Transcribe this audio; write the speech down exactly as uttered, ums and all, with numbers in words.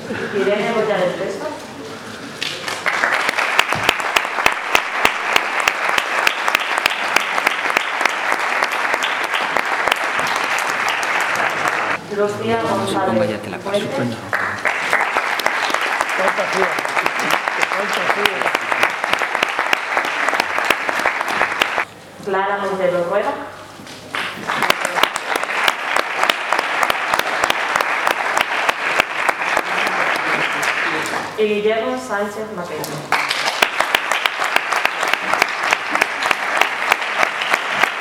Irene Goya del Peso. Lucía González Fuentes. Clara Montero Rueda. Y Guillermo Sánchez Maqueda.